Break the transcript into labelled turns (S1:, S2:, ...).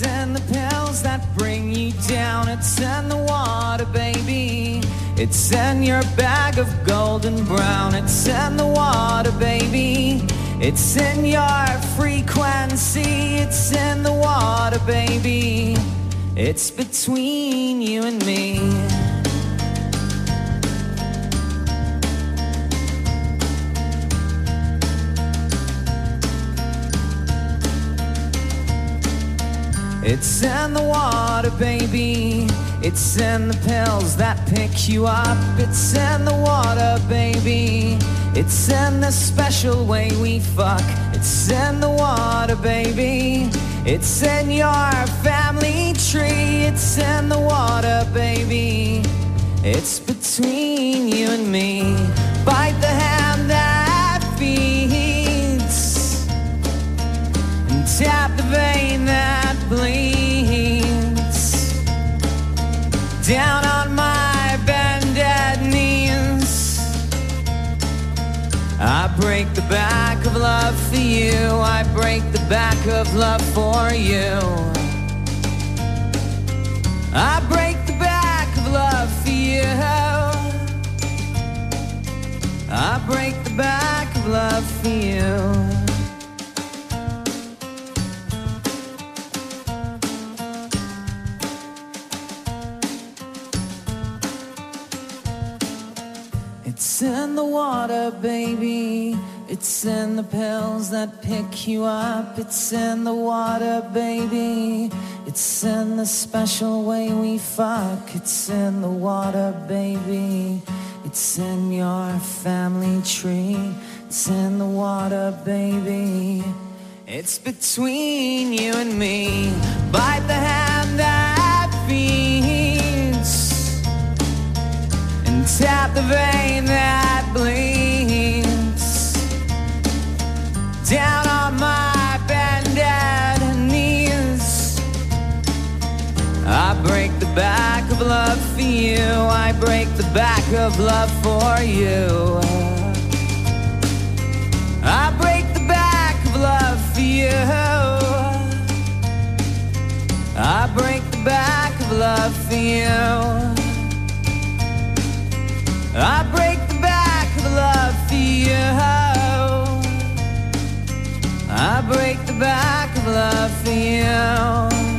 S1: It's in the pills that bring you down. It's in the water, baby. It's in your bag of golden brown. It's in the water, baby. It's in your frequency. It's in the water, baby. It's between you and me. It's in the water, baby. It's in the pills that pick you up. It's in the water, baby. It's in the special way we fuck. It's in the water, baby. It's in your family tree. It's in the water, baby. It's between you and me. Bite the hand that feeds and tap the vein that bleeds. Down on my bended knees, I break the back of love for you. I break the back of love for you. I break the back of love for you. I break the back of love for you. It's in the water, baby. It's in the pills that pick you up. It's in the water, baby. It's in the special way we fuck. It's in the water, baby. It's in your family tree. It's in the water, baby. It's between you and me. Bite the hand that feeds and tap the vein that bleeds. Down on my bended knees, I break the back of love for you. I break the back of love for you. I break the back of love for you. I break the back of love for you. I break the back of love for you. I break the back of love for you.